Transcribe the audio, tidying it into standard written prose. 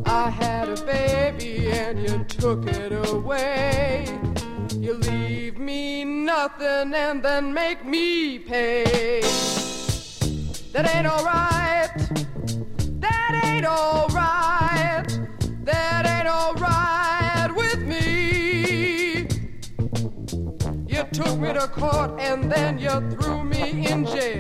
I had a baby and you took it away. You leave me nothing and then make me pay. That ain't alright. That ain't alright. That ain't alright with me. You took me to court and then you threw me in jail.